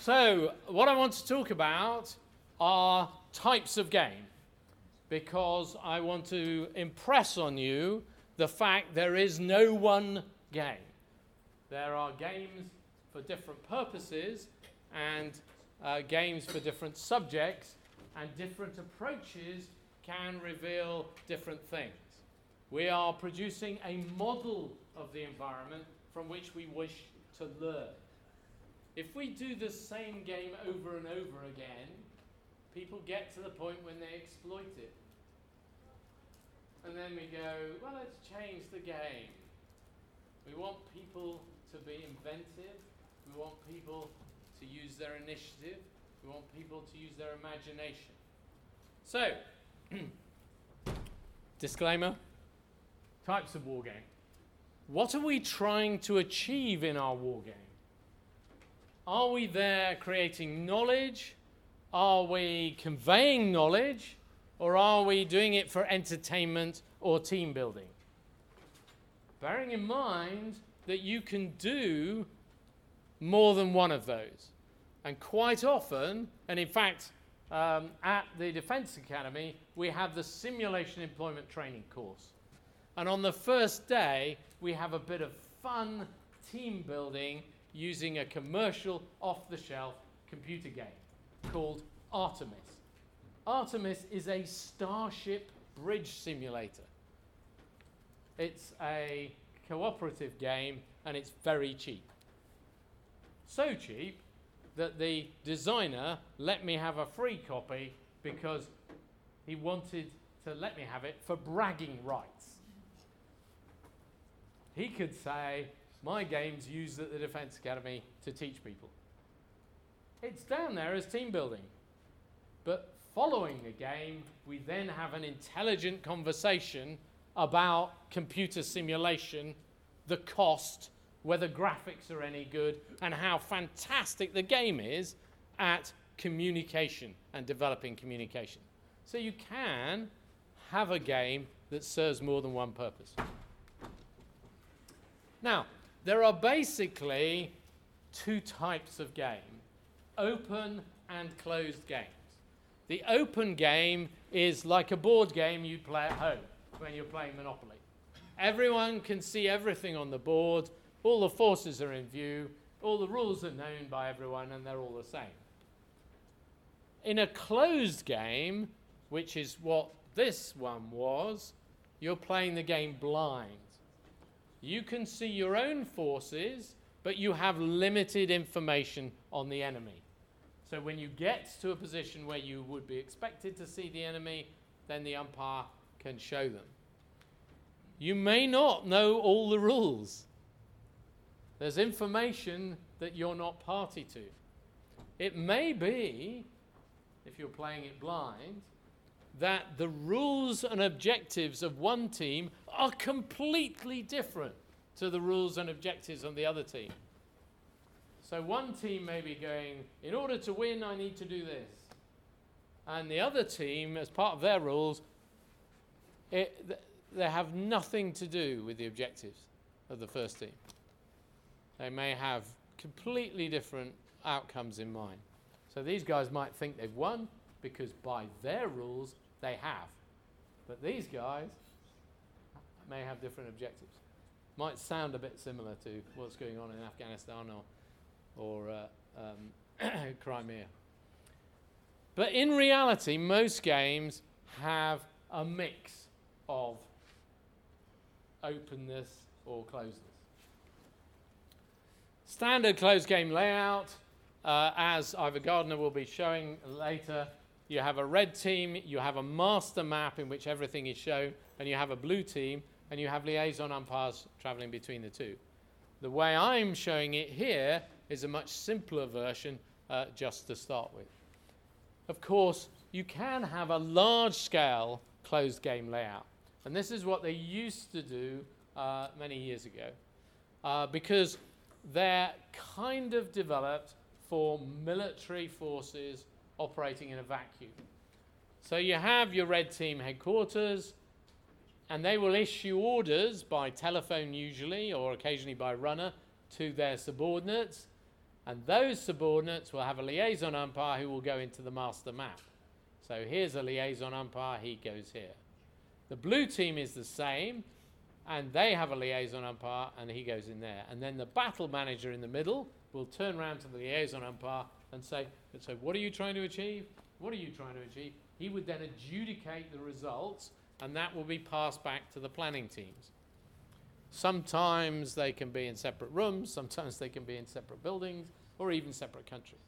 So, what I want to talk about are types of game, because I want to impress on you the fact there is no one game. There are games for different purposes and games for different subjects, and different approaches can reveal different things. We are producing a model of the environment from which we wish to learn. If we do the same game over and over again, people get to the point when they exploit it. And then we go, well, let's change the game. We want people to be inventive. We want people to use their initiative. We want people to use their imagination. So, disclaimer, types of war game. What are we trying to achieve in our war game? Are we there creating knowledge? Are we conveying knowledge? Or are we doing it for entertainment or team building? Bearing in mind that you can do more than one of those. And quite often, and in fact, at the Defence Academy, we have the Simulation Employment Training course. And on the first day, we have a bit of fun team building using a commercial, off-the-shelf computer game called Artemis. Artemis is a starship bridge simulator. It's a cooperative game, and it's very cheap. So cheap that the designer let me have a free copy because he wanted to let me have it for bragging rights. He could say, my game's used at the Defence Academy to teach people. It's down there as team building. But following the game, we then have an intelligent conversation about computer simulation, the cost, whether graphics are any good, and how fantastic the game is at communication and developing communication. So you can have a game that serves more than one purpose. Now, there are basically two types of game, open and closed games. The open game is like a board game you'd play at home when you're playing Monopoly. Everyone can see everything on the board, all the forces are in view, all the rules are known by everyone, and they're all the same. In a closed game, which is what this one was, you're playing the game blind. You can see your own forces, but you have limited information on the enemy. So when you get to a position where you would be expected to see the enemy, then the umpire can show them. You may not know all the rules. There's information that you're not party to. It may be, if you're playing it blind, that the rules and objectives of one team are completely different to the rules and objectives on the other team. So one team may be going, in order to win, I need to do this. And the other team, as part of their rules, they have nothing to do with the objectives of the first team. They may have completely different outcomes in mind. So these guys might think they've won because by their rules, they have. But these guys may have different objectives. Might sound a bit similar to what's going on in Afghanistan or Crimea. But in reality, most games have a mix of openness or closedness. Standard closed game layout, as Ivor Gardner will be showing later, you have a red team, you have a master map in which everything is shown, and you have a blue team, and you have liaison umpires traveling between the two. The way I'm showing it here is a much simpler version just to start with. Of course, you can have a large-scale closed game layout, and this is what they used to do many years ago, because they're kind of developed for military forces operating in a vacuum. So you have your red team headquarters, and they will issue orders by telephone usually, or occasionally by runner, to their subordinates, And those subordinates will have a liaison umpire who will go into the master map. So here's a liaison umpire, he goes here. The blue team is the same, and they have a liaison umpire, and he goes in there. And then the battle manager in the middle will turn around to the liaison umpire and say, so what are you trying to achieve? What are you trying to achieve? He would then adjudicate the results, and that will be passed back to the planning teams. Sometimes they can be in separate rooms, sometimes they can be in separate buildings, or even separate countries.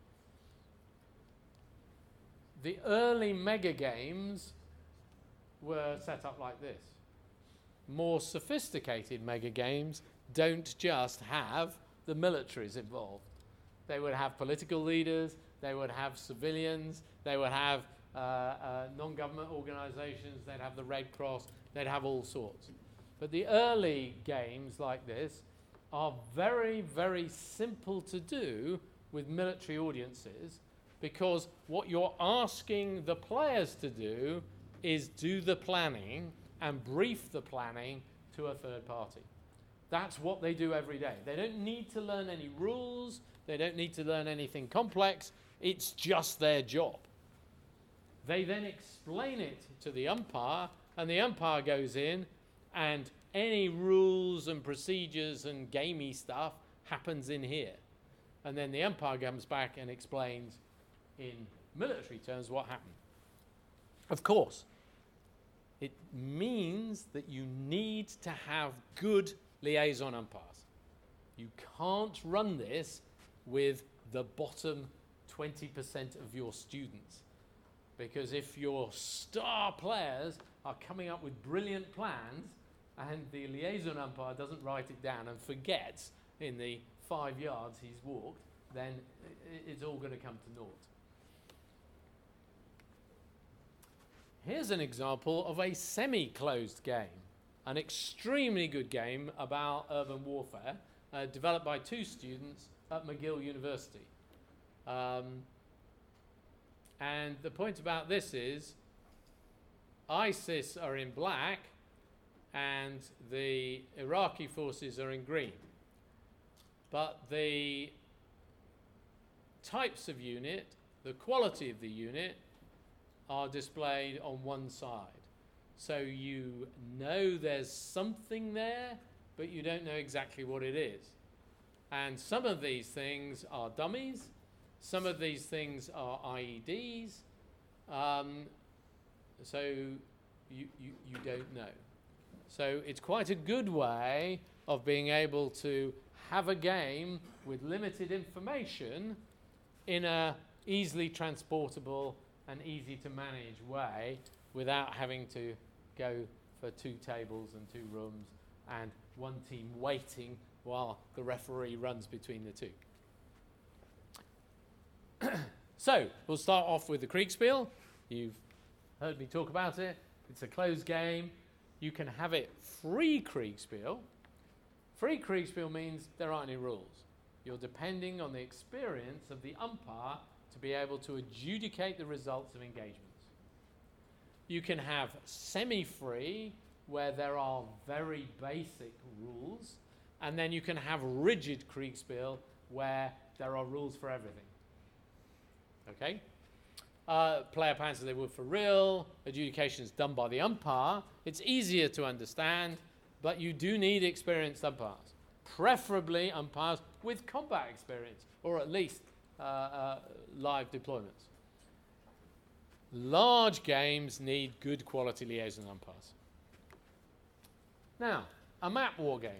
The early mega games were set up like this. More sophisticated mega games don't just have the militaries involved. They would have political leaders, they would have civilians, they would have non-government organizations, they'd have the Red Cross, they'd have all sorts. But the early games like this are very, very simple to do with military audiences, because what you're asking the players to do is do the planning and brief the planning to a third party. That's what they do every day. They don't need to learn any rules, they don't need to learn anything complex, it's just their job. They then explain it to the umpire, and the umpire goes in, and any rules and procedures and gamey stuff happens in here. And then the umpire comes back and explains in military terms what happened. Of course, it means that you need to have good liaison umpires. You can't run this with the bottom 20% of your students, because if your star players are coming up with brilliant plans and the liaison umpire doesn't write it down and forgets in the 5 yards he's walked, then it's all going to come to naught. Here's an example of a semi-closed game, an extremely good game about urban warfare, developed by 2 students at McGill University. And the point about this is ISIS are in black and the Iraqi forces are in green. But the types of unit, the quality of the unit, are displayed on one side. So you know there's something there, but you don't know exactly what it is. And some of these things are dummies, some of these things are IEDs, so you don't know. So it's quite a good way of being able to have a game with limited information in a easily transportable and easy to manage way, without having to go for 2 tables and 2 rooms and one team waiting while the referee runs between the 2. So we'll start off with the Kriegspiel. You've heard me talk about it. It's a closed game. You can have it free Kriegspiel. Free Kriegspiel means there aren't any rules. You're depending on the experience of the umpire to be able to adjudicate the results of engagements. You can have semi-free, where there are very basic rules, and then you can have rigid Kriegspiel, where there are rules for everything. Okay? Player plans as they would for real, adjudication is done by the umpire. It's easier to understand, but you do need experienced umpires, preferably umpires with combat experience, or at least live deployments. Large games need good quality liaison umpires. Now, a map war game.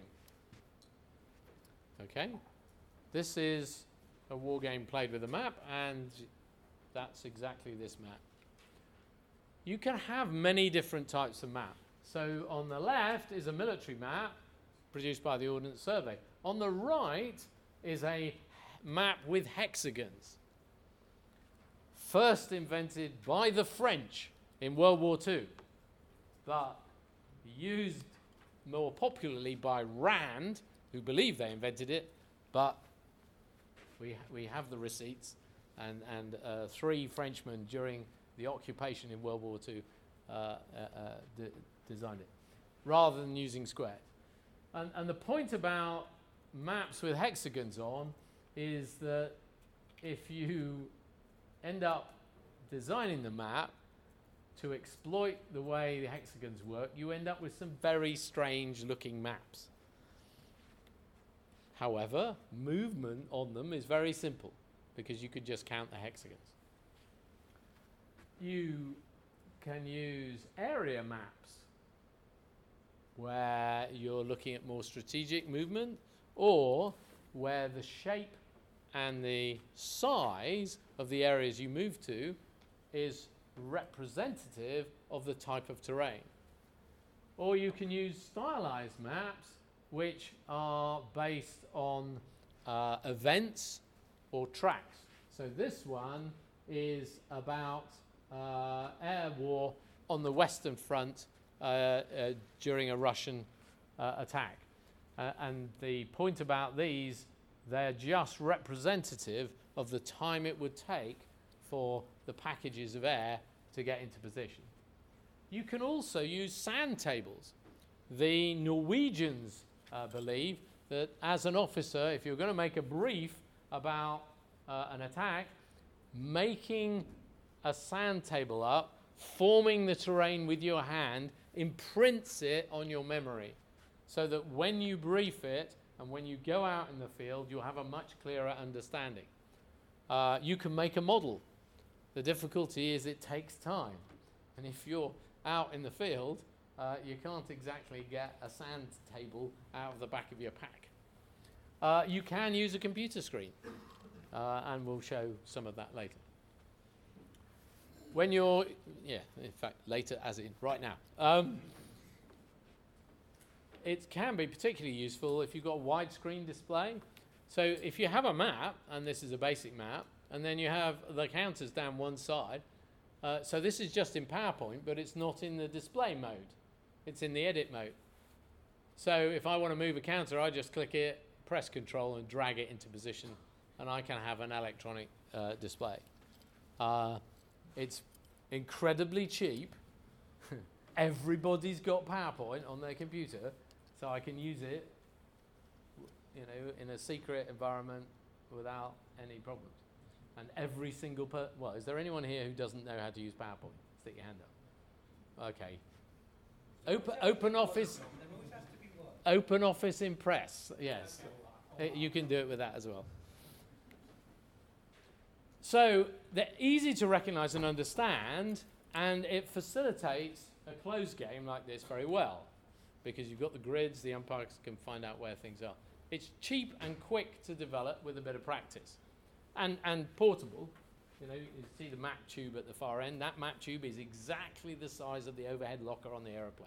Okay, this is a war game played with a map, and that's exactly this map. You can have many different types of map. So on the left is a military map produced by the Ordnance Survey. On the right is a map with hexagons, first invented by the French in World War II, but used more popularly by Rand, who believe they invented it, but we have the receipts, and 3 Frenchmen during the occupation in World War II designed it, rather than using square. And the point about maps with hexagons on is that if you end up designing the map to exploit the way the hexagons work, you end up with some very strange looking maps. However, movement on them is very simple because you could just count the hexagons. You can use area maps where you're looking at more strategic movement, or where the shape and the size of the areas you move to is representative of the type of terrain. Or you can use stylized maps which are based on events or tracks. So this one is about air war on the Western Front during a Russian attack. And the point about these, they're just representative of the time it would take for the packages of air to get into position. You can also use sand tables. The Norwegians believe that as an officer, if you're going to make a brief about an attack, making a sand table up, forming the terrain with your hand, imprints it on your memory, so that when you brief it and when you go out in the field, you'll have a much clearer understanding. You can make a model. The difficulty is it takes time. And if you're out in the field, you can't exactly get a sand table out of the back of your pack. You can use a computer screen, and we'll show some of that later. When you're, in fact, later as in right now. It can be particularly useful if you've got a widescreen display. So if you have a map, and this is a basic map, and then you have the counters down one side, so this is just in PowerPoint, but it's not in the display mode. It's in the edit mode. So if I want to move a counter, I just click it, press Control, and drag it into position, and I can have an electronic display. It's incredibly cheap. Everybody's got PowerPoint on their computer, so I can use it, in a secret environment without any problems. And every single is there anyone here who doesn't know how to use PowerPoint? Stick your hand up. Okay. Open Office Impress. Yes, you can do it with that as well. So they're easy to recognize and understand, and it facilitates a closed game like this very well, because you've got the grids, the umpires can find out where things are. It's cheap and quick to develop with a bit of practice, and portable. You see the map tube at the far end. That map tube is exactly the size of the overhead locker on the aeroplane.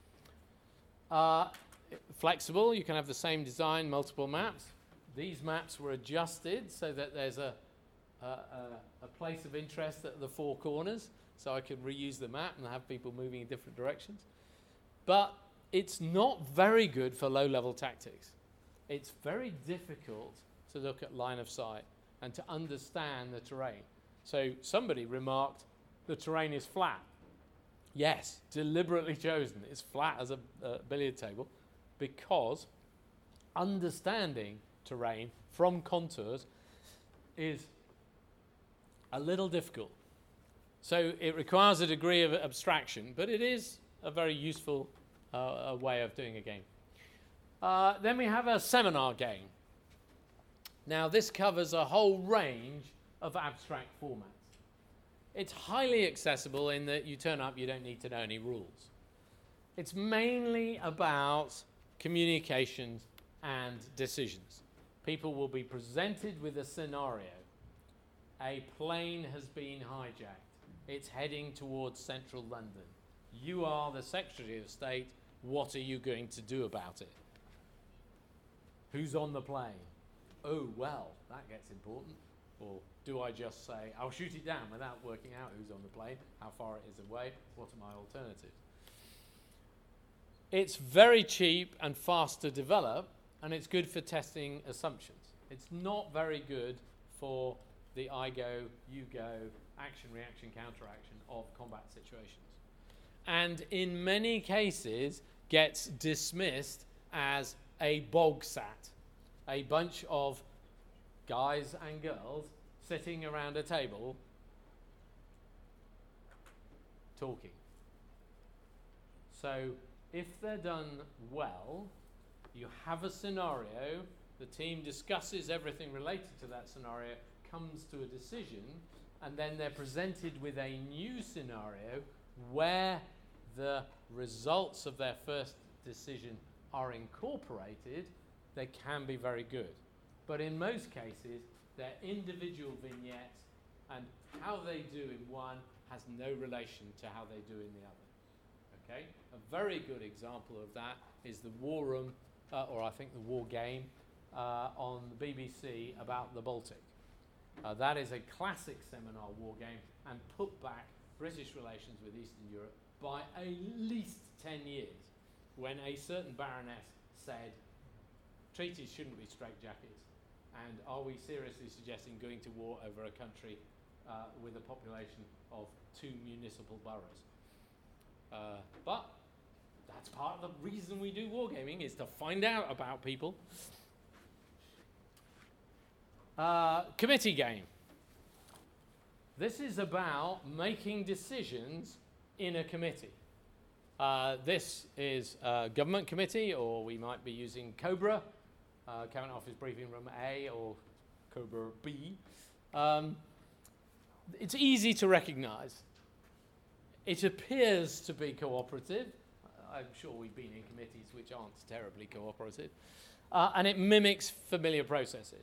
Flexible, you can have the same design, multiple maps. These maps were adjusted so that there's a place of interest at the four corners, so I could reuse the map and have people moving in different directions. But it's not very good for low-level tactics. It's very difficult to look at line of sight and to understand the terrain. So somebody remarked, the terrain is flat. Yes, deliberately chosen. It's flat as a billiard table because understanding terrain from contours is a little difficult. So it requires a degree of abstraction, but it is a very useful way of doing a game. Then we have a seminar game. Now this covers a whole range of abstract formats. It's highly accessible in that you turn up, you don't need to know any rules. It's mainly about communications and decisions. People will be presented with a scenario. A plane has been hijacked. It's heading towards central London. You are the Secretary of State. What are you going to do about it? Who's on the plane? Oh, well, that gets important. Or do I just say, I'll shoot it down without working out who's on the plane, how far it is away, what are my alternatives? It's very cheap and fast to develop, and it's good for testing assumptions. It's not very good for the I go, you go, action, reaction, counteraction of combat situations. And in many cases gets dismissed as a bog sat, a bunch of guys and girls sitting around a table talking. So if they're done well, you have a scenario, the team discusses everything related to that scenario, comes to a decision, and then they're presented with a new scenario where the results of their first decision are incorporated. They can be very good. But in most cases, they're individual vignettes, and how they do in one has no relation to how they do in the other. Okay? A very good example of that is the War Room, or I think the War Game, on the BBC about the Baltic. That is a classic seminar war game and put back British relations with Eastern Europe by at least 10 years, when a certain baroness said, treaties shouldn't be straitjackets, and are we seriously suggesting going to war over a country with a population of 2 municipal boroughs? But that's part of the reason we do wargaming, is to find out about people. Committee game. This is about making decisions in a committee. This is a government committee, or we might be using COBRA, Cabinet Office Briefing Room A, or COBRA B. It's easy to recognise. It appears to be cooperative. I'm sure we've been in committees which aren't terribly cooperative. And it mimics familiar processes.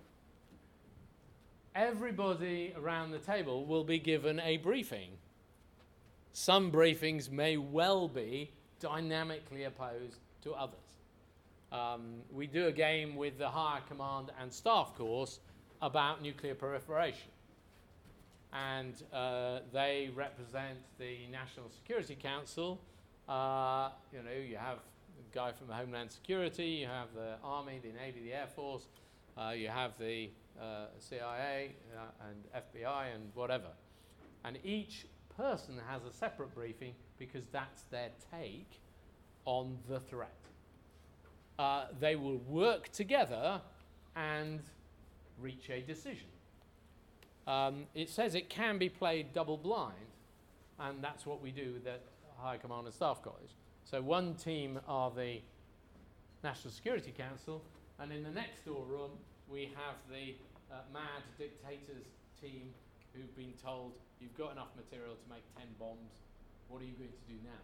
Everybody around the table will be given a briefing. Some briefings may well be dynamically opposed to others. We do a game with the Higher Command and Staff course about nuclear proliferation. And they represent the National Security Council. You have a guy from the Homeland Security, you have the Army, the Navy, the Air Force, you have the CIA and FBI and whatever. And each person has a separate briefing because that's their take on the threat. They will work together and reach a decision. It says it can be played double blind, and that's what we do with the High Command and Staff College. So one team are the National Security Council, and in the next door room we have the mad dictators team who've been told, you've got enough material to make 10 bombs, what are you going to do now?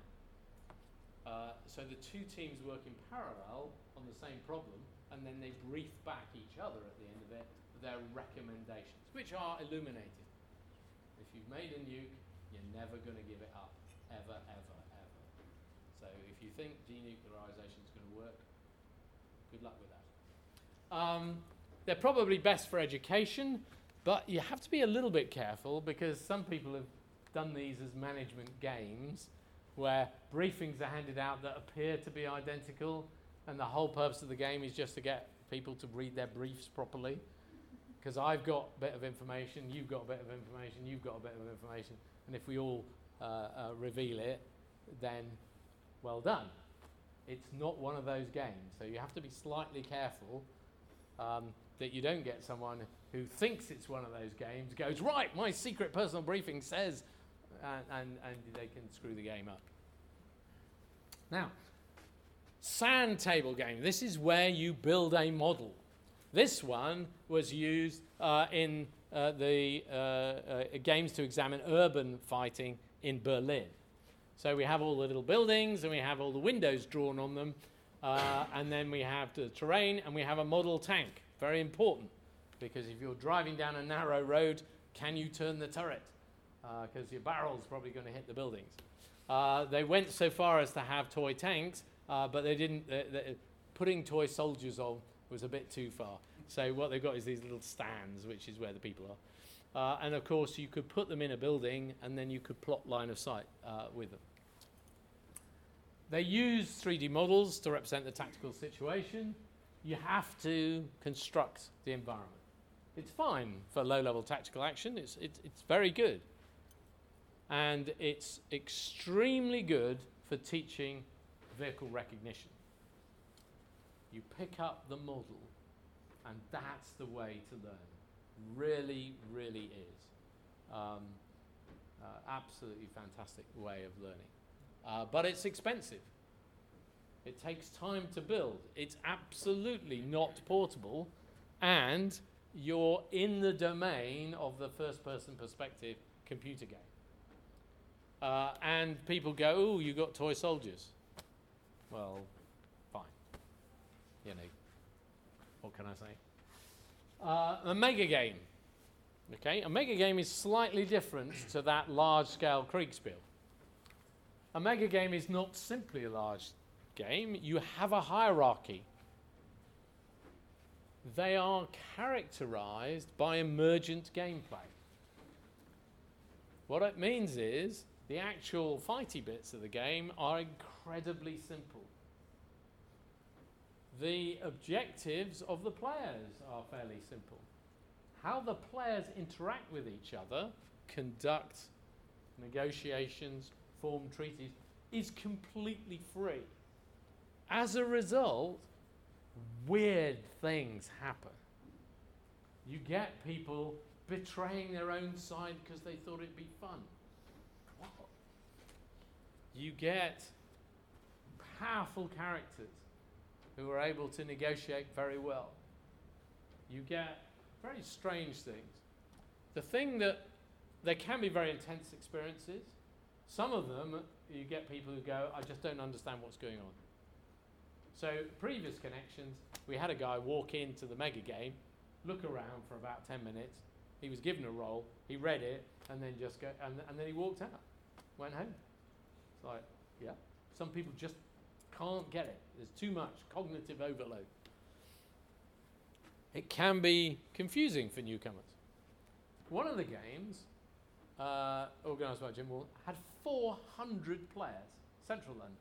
So the two teams work in parallel on the same problem, and then they brief back each other at the end of it their recommendations, which are illuminated. If you've made a nuke, you're never going to give it up, ever, ever, ever. So if you think denuclearization is going to work, good luck with that. They're probably best for education, but you have to be a little bit careful because some people have done these as management games where briefings are handed out that appear to be identical, and the whole purpose of the game is just to get people to read their briefs properly. Because I've got a bit of information, you've got a bit of information, you've got a bit of information, and if we all reveal it, then well done. It's not one of those games, so you have to be slightly careful that you don't get someone who thinks it's one of those games, goes, right, my secret personal briefing says, and they can screw the game up. Now, sand table game. This is where you build a model. This one was used in the games to examine urban fighting in Berlin. So we have all the little buildings and we have all the windows drawn on them, and then we have the terrain and we have a model tank. Very important, because if you're driving down a narrow road, can you turn the turret? Because your barrel's probably going to hit the buildings. They went so far as to have toy tanks, but they didn't. Putting toy soldiers on was a bit too far. So what they've got is these little stands, which is where the people are. And of course, you could put them in a building, and then you could plot line of sight with them. They use 3D models to represent the tactical situation. You have to construct the environment. It's fine for low-level tactical action. It's very good. And it's extremely good for teaching vehicle recognition. You pick up the model And that's the way to learn. Really, really is. Absolutely fantastic way of learning. But it's expensive. It takes time to build. It's absolutely not portable. And you're in the domain of the first-person perspective computer game. And people go, oh, you got toy soldiers. Well, fine. You know, what can I say? A mega game. Okay, a mega game is slightly different to that large-scale Kriegspiel. A mega game is not simply a large game. You have a hierarchy. They are characterized by emergent gameplay. What it means is the actual fighty bits of the game are incredibly simple. The objectives of the players are fairly simple. How the players interact with each other, conduct negotiations, form treaties, is completely free. As a result, weird things happen. You get people betraying their own side because they thought it'd be fun. What? You get powerful characters who are able to negotiate very well. You get very strange things. The thing that there can be very intense experiences. Some of them, you get people who go, I just don't understand what's going on. So previous connections, we had a guy walk into the mega game, look around for about 10 minutes. He was given a role, he read it, and then just go, and then he walked out, went home. It's like, yeah, some people just can't get it. There's too much cognitive overload. It can be confusing for newcomers. One of the games, organised by Jim Wall, had 400 players, Central London,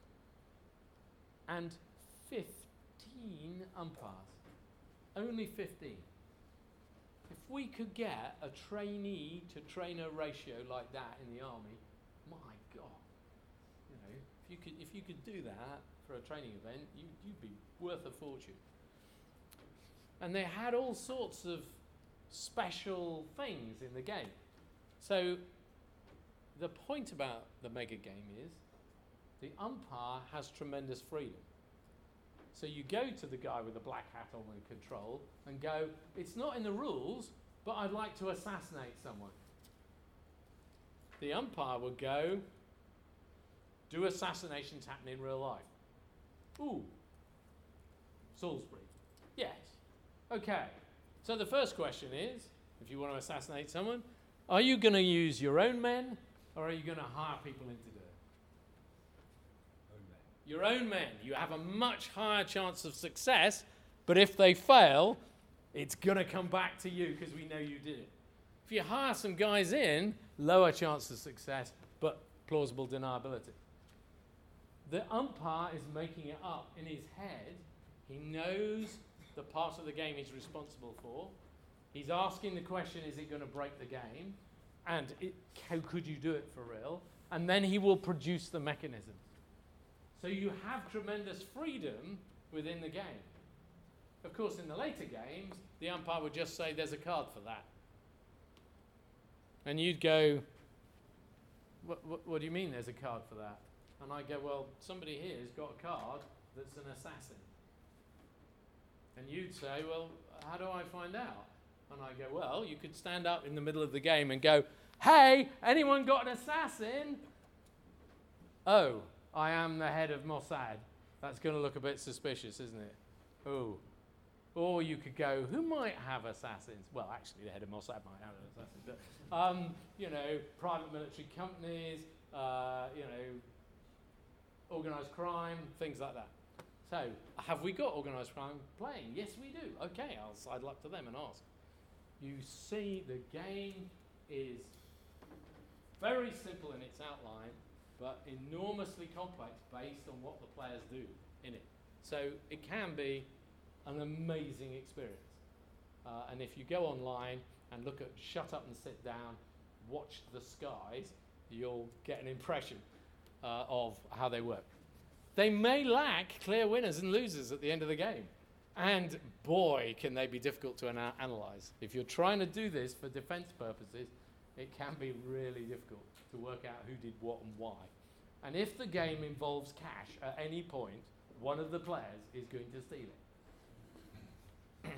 and 15 umpires. Only 15. If we could get a trainee to trainer ratio like that in the army, my God, you know, if you could do that for a training event, you'd be worth a fortune. And they had all sorts of special things in the game. So the point about the mega game is the umpire has tremendous freedom. So you go to the guy with the black hat on the control and go, it's not in the rules, but I'd like to assassinate someone. The umpire would go, do assassinations happen in real life? Ooh, Salisbury. Yes. Okay. So the first question is, if you want to assassinate someone, are you going to use your own men or are you going to hire people in to do it? Your own men. You have a much higher chance of success, but if they fail, it's going to come back to you because we know you did it. If you hire some guys in, lower chance of success, but plausible deniability. The umpire is making it up in his head. He knows the part of the game he's responsible for. He's asking the question, is it going to break the game? And how could you do it for real? And then he will produce the mechanism. So you have tremendous freedom within the game. Of course, in the later games, the umpire would just say, there's a card for that. And you'd go, what do you mean there's a card for that? And I go, well, somebody here's got a card that's an assassin. And you'd say, well, how do I find out? And I go, well, you could stand up in the middle of the game and go, hey, anyone got an assassin? Oh, I am the head of Mossad. That's going to look a bit suspicious, isn't it? Oh. Or you could go, who might have assassins? Well, actually, the head of Mossad might have an assassin. But, you know, private military companies, you know, organised crime, things like that. So, have we got organised crime playing? Yes, we do. Okay, I'll sidle up to them and ask. You see, the game is very simple in its outline, but enormously complex based on what the players do in it. So it can be an amazing experience. And if you go online and look at Shut Up and Sit Down, Watch the Skies, you'll get an impression of how they work. They may lack clear winners and losers at the end of the game. And boy, can they be difficult to analyze. If you're trying to do this for defense purposes, it can be really difficult to work out who did what and why. And if the game involves cash at any point, one of the players is going to steal it.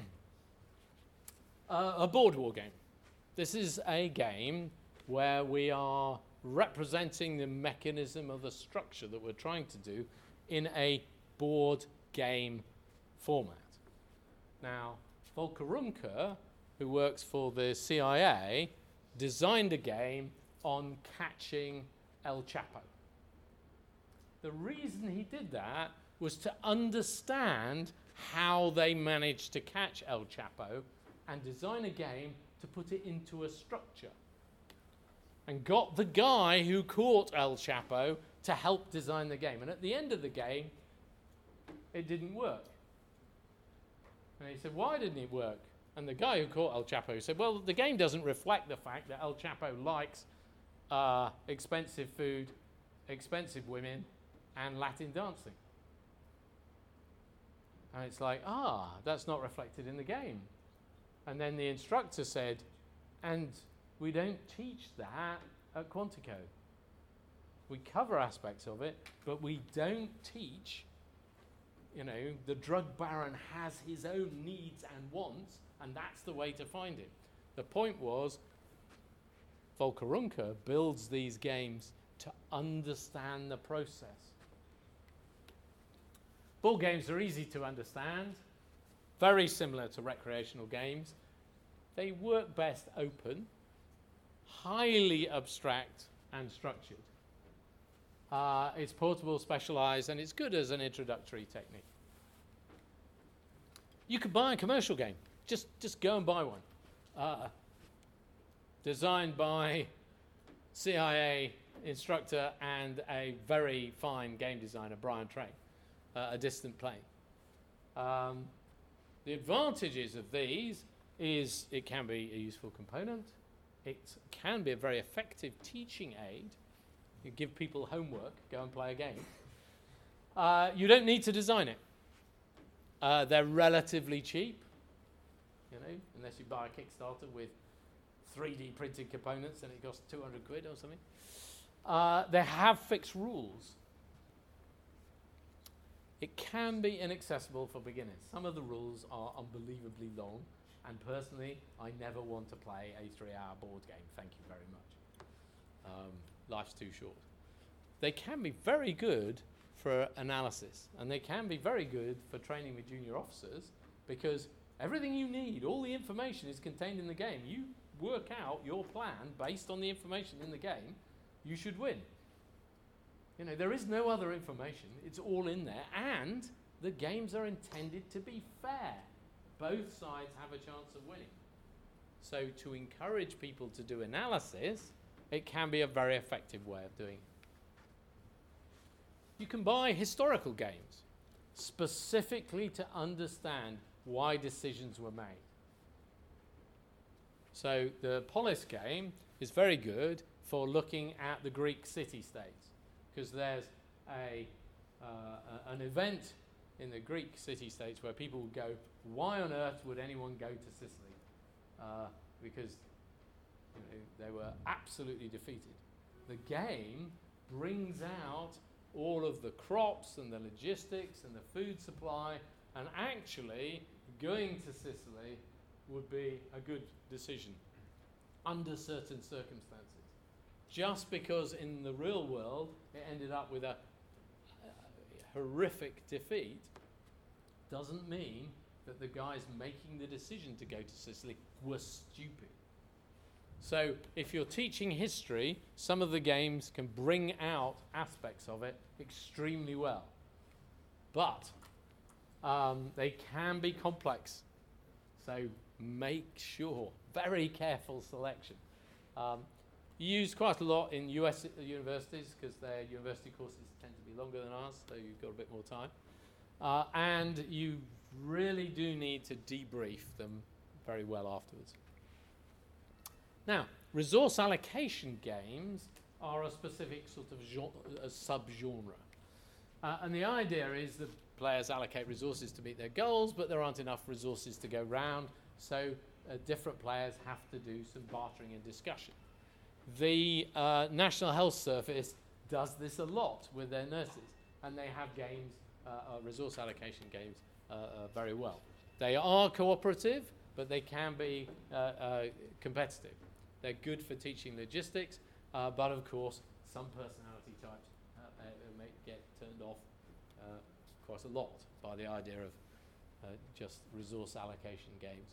A board war game. This is a game where we are representing the mechanism of the structure that we're trying to do in a board game format. Now, Volker Rumke, who works for the CIA, designed a game on catching El Chapo. The reason he did that was to understand how they managed to catch El Chapo and design a game to put it into a structure. And got the guy who caught El Chapo to help design the game. And at the end of the game, it didn't work. And he said, why didn't it work? And the guy who caught El Chapo said, well, the game doesn't reflect the fact that El Chapo likes expensive food, expensive women, and Latin dancing. And it's like, that's not reflected in the game. And then the instructor said, and we don't teach that at Quantico. We cover aspects of it, but we don't teach, the drug baron has his own needs and wants, and that's the way to find it. The point was, Volker Rumke builds these games to understand the process. Board games are easy to understand, very similar to recreational games. They work best open, highly abstract and structured. It's portable, specialized, and it's good as an introductory technique. You could buy a commercial game. Just go and buy one. Designed by CIA instructor and a very fine game designer, Brian Train, A Distant Plane. The advantages of these is it can be a useful component. It can be a very effective teaching aid. You give people homework, go and play a game. You don't need to design it. They're relatively cheap, unless you buy a Kickstarter with 3D printed components and it costs 200 quid or something. They have fixed rules. It can be inaccessible for beginners. Some of the rules are unbelievably long, and personally, I never want to play a 3-hour board game. Thank you very much. Life's too short. They can be very good for analysis, and they can be very good for training with junior officers, because everything you need, all the information is contained in the game. You work out your plan based on the information in the game, you should win. There is no other information. It's all in there, and the games are intended to be fair. Both sides have a chance of winning. So to encourage people to do analysis, it can be a very effective way of doing it. You can buy historical games specifically to understand why decisions were made. So the Polis game is very good for looking at the Greek city-states, because there's an event in the Greek city-states where people would go, why on earth would anyone go to Sicily? Because they were absolutely defeated. The game brings out all of the crops and the logistics and the food supply, and actually going to Sicily would be a good decision under certain circumstances. Just because in the real world it ended up with a horrific defeat doesn't mean that the guys making the decision to go to Sicily were stupid. So if you're teaching history, some of the games can bring out aspects of it extremely well. But they can be complex. So make sure, very careful selection. Used quite a lot in US universities because their university courses tend to be longer than ours, so you've got a bit more time. And you really do need to debrief them very well afterwards. Now, resource allocation games are a specific sort of subgenre. And the idea is that players allocate resources to meet their goals, but there aren't enough resources to go round, so different players have to do some bartering and discussion. The National Health Service does this a lot with their nurses, and they have games, resource allocation games, very well. They are cooperative, but they can be competitive. They're good for teaching logistics, but of course, some personality types may get turned off quite a lot by the idea of just resource allocation games.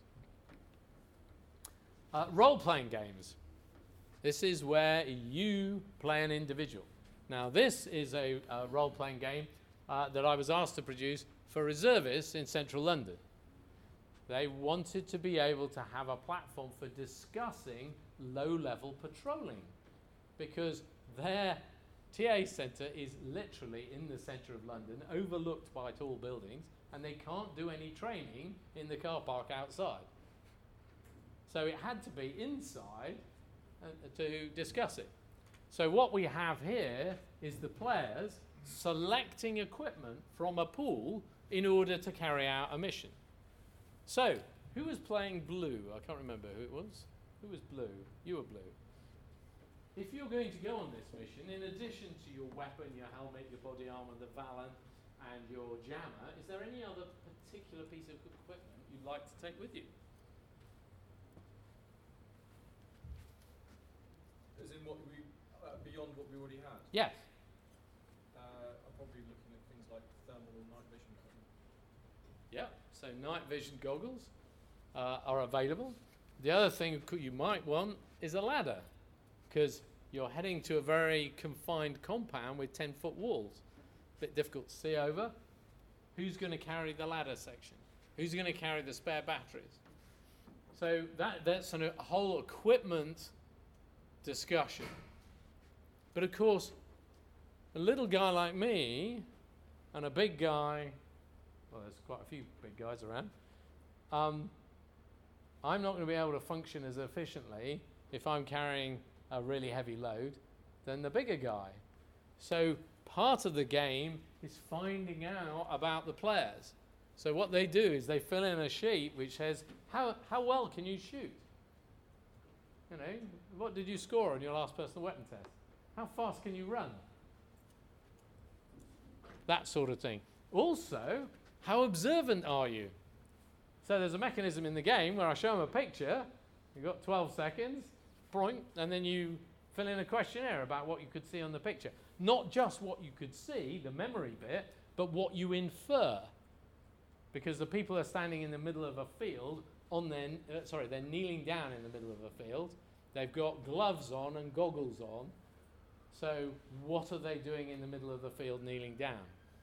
Role-playing games. This is where you play an individual. Now, this is a role-playing game that I was asked to produce for reservists in central London. They wanted to be able to have a platform for discussing low-level patrolling, because their TA centre is literally in the centre of London, overlooked by tall buildings, and they can't do any training in the car park outside. So it had to be inside to discuss it. So what we have here is the players selecting equipment from a pool in order to carry out a mission. So, who was playing blue? I can't remember who it was. Who was blue? You were blue. If you're going to go on this mission, in addition to your weapon, your helmet, your body armor, the Valen, and your jammer, is there any other particular piece of equipment you'd like to take with you? As in what we, beyond what we already had? Yes. I'm probably looking at things like thermal or night vision equipment. Yeah, so night vision goggles are available. The other thing you might want is a ladder, because you're heading to a very confined compound with 10-foot walls. Bit difficult to see over. Who's going to carry the ladder section? Who's going to carry the spare batteries? So that's a whole equipment discussion. But of course, a little guy like me and a big guy, well, there's quite a few big guys around, I'm not going to be able to function as efficiently if I'm carrying a really heavy load than the bigger guy. So part of the game is finding out about the players. So what they do is they fill in a sheet which says, how well can you shoot? You know, what did you score on your last personal weapon test? How fast can you run? That sort of thing. Also, how observant are you? So there's a mechanism in the game where I show them a picture, you've got 12 seconds, point, and then you fill in a questionnaire about what you could see on the picture. Not just what you could see, the memory bit, but what you infer. Because the people are standing in the middle of a field, they're kneeling down in the middle of a field. They've got gloves on and goggles on. So what are they doing in the middle of the field kneeling down?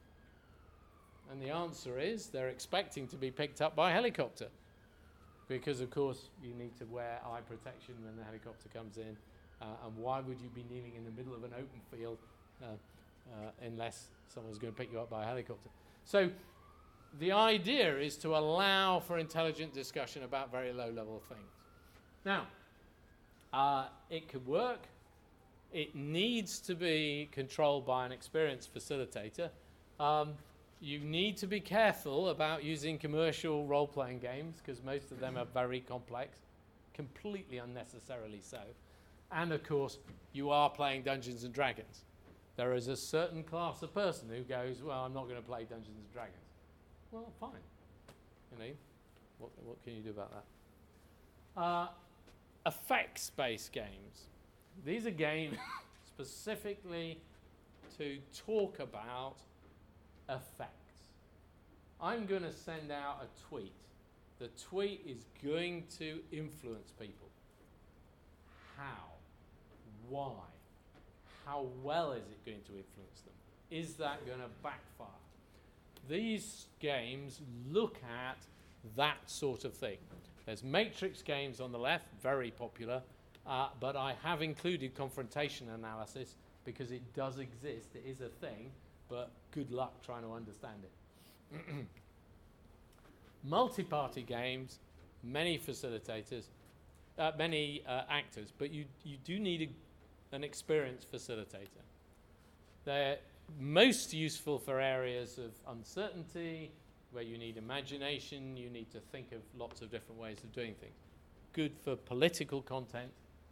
And the answer is they're expecting to be picked up by a helicopter. Because, of course, you need to wear eye protection when the helicopter comes in. And why would you be kneeling in the middle of an open field unless someone's going to pick you up by a helicopter? So the idea is to allow for intelligent discussion about very low-level things. Now, it could work. It needs to be controlled by an experienced facilitator. You need to be careful about using commercial role-playing games because most of them are very complex, completely unnecessarily so. And of course, you are playing Dungeons and Dragons. There is a certain class of person who goes, well, I'm not going to play Dungeons and Dragons. Well, fine. You know, what can you do about that? Effects-based games. These are games specifically to talk about effects. I'm going to send out a tweet. The tweet is going to influence people. How? Why? How well is it going to influence them? Is that going to backfire? These games look at that sort of thing. There's matrix games on the left, very popular, but I have included confrontation analysis because it does exist, it is a thing, but good luck trying to understand it. Multi-party games, many facilitators, many actors, but you do need an experienced facilitator. most useful for areas of uncertainty, where you need imagination, you need to think of lots of different ways of doing things. Good for political content.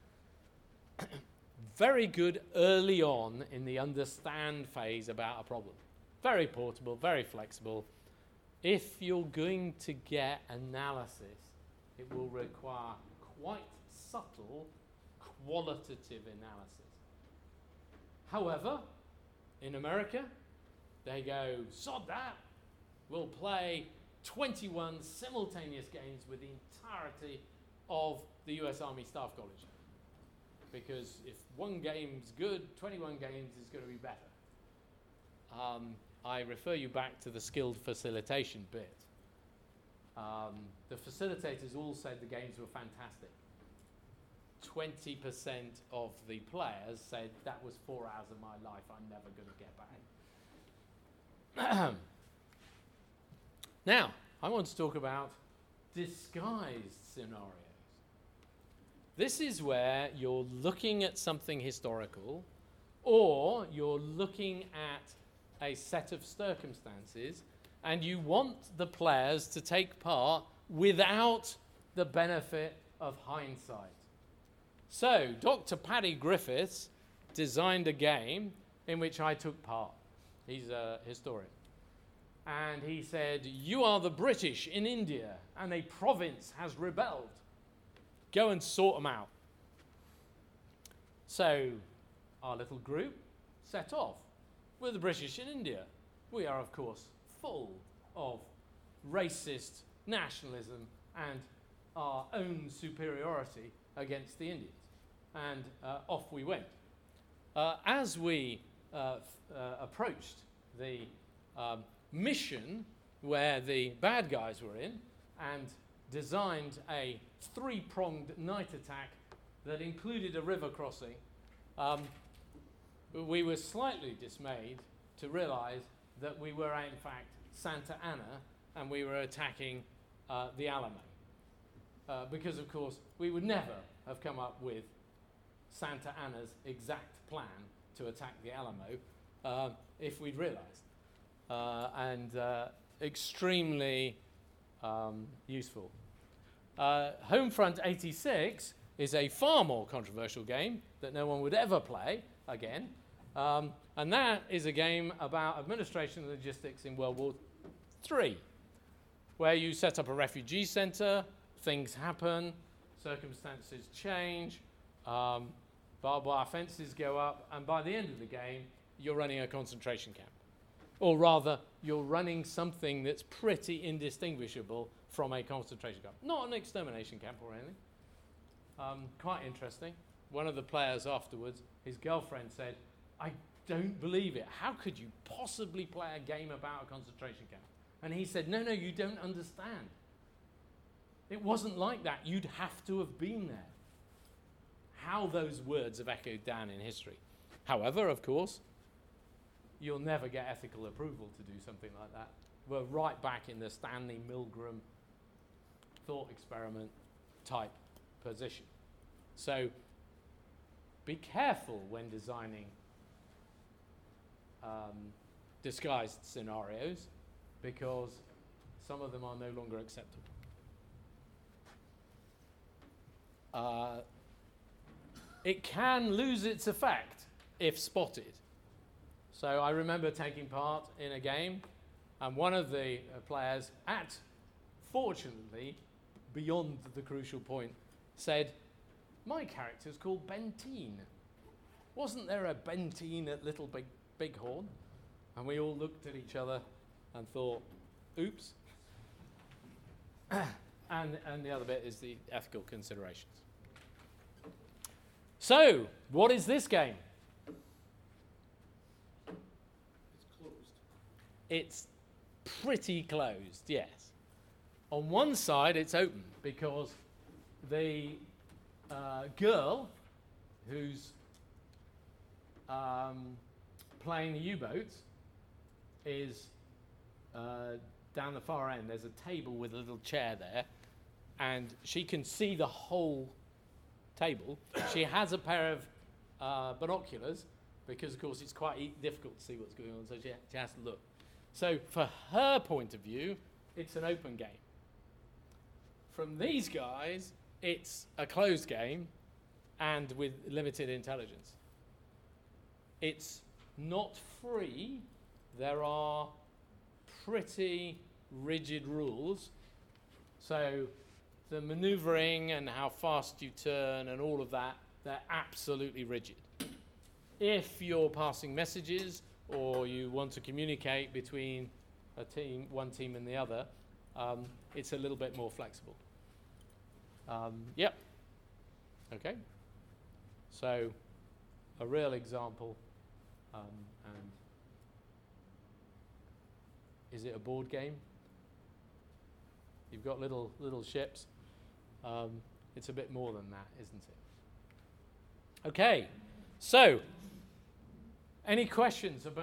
Very good early on in the understand phase about a problem. Very portable, very flexible. If you're going to get analysis, it will require quite subtle qualitative analysis. However, in America, they go, sod that, we'll play 21 simultaneous games with the entirety of the US Army Staff College. Because if one game's good, 21 games is going to be better. I refer you back to the skilled facilitation bit. The facilitators all said the games were fantastic. 20% of the players said that was 4 hours of my life I'm never going to get back. Now, I want to talk about disguised scenarios. This is where you're looking at something historical, or you're looking at a set of circumstances, and you want the players to take part without the benefit of hindsight. So, Dr. Paddy Griffiths designed a game in which I took part. He's a historian. And he said, you are the British in India, and a province has rebelled. Go and sort them out. So, our little group set off. We're the British in India. We are, of course, full of racist nationalism and our own superiority against the Indians. And off we went. As we approached the mission where the bad guys were in, and designed a 3-pronged night attack that included a river crossing, we were slightly dismayed to realize that we were in fact Santa Anna, and we were attacking the Alamo. Because of course we would never have come up with Santa Anna's exact plan to attack the Alamo if we'd realized. And extremely useful. Homefront 86 is a far more controversial game that no one would ever play again. And that is a game about administration and logistics in World War III, where you set up a refugee center, things happen, circumstances change, barbed wire fences go up, and by the end of the game, you're running a concentration camp. Or rather, you're running something that's pretty indistinguishable from a concentration camp. Not an extermination camp or anything. Quite interesting. One of the players afterwards, his girlfriend said, I don't believe it. How could you possibly play a game about a concentration camp? And he said, no, you don't understand. It wasn't like that. You'd have to have been there. How those words have echoed down in history. However, of course, you'll never get ethical approval to do something like that. We're right back in the Stanley Milgram thought experiment type position. So be careful when designing disguised scenarios, because some of them are no longer acceptable. It can lose its effect if spotted. So I remember taking part in a game, and one of the players, fortunately, beyond the crucial point, said, my character's called Benteen. Wasn't there a Benteen at Little Bighorn? And we all looked at each other and thought, oops. And the other bit is the ethical considerations. So, what is this game? It's closed. It's pretty closed, yes. On one side, it's open because the girl who's playing the U-boats is down the far end. There's a table with a little chair there, and she can see the whole table. She has a pair of binoculars, because, of course, it's quite difficult to see what's going on, so she has to look. So for her point of view, it's an open game. From these guys, it's a closed game and with limited intelligence. It's not free. There are pretty rigid rules. So the maneuvering and how fast you turn and all of that, they're absolutely rigid. If you're passing messages or you want to communicate between one team and the other, it's a little bit more flexible. Yep. Okay. So a real example. And is it a board game? You've got little ships. It's a bit more than that, isn't it? Okay. So, any questions about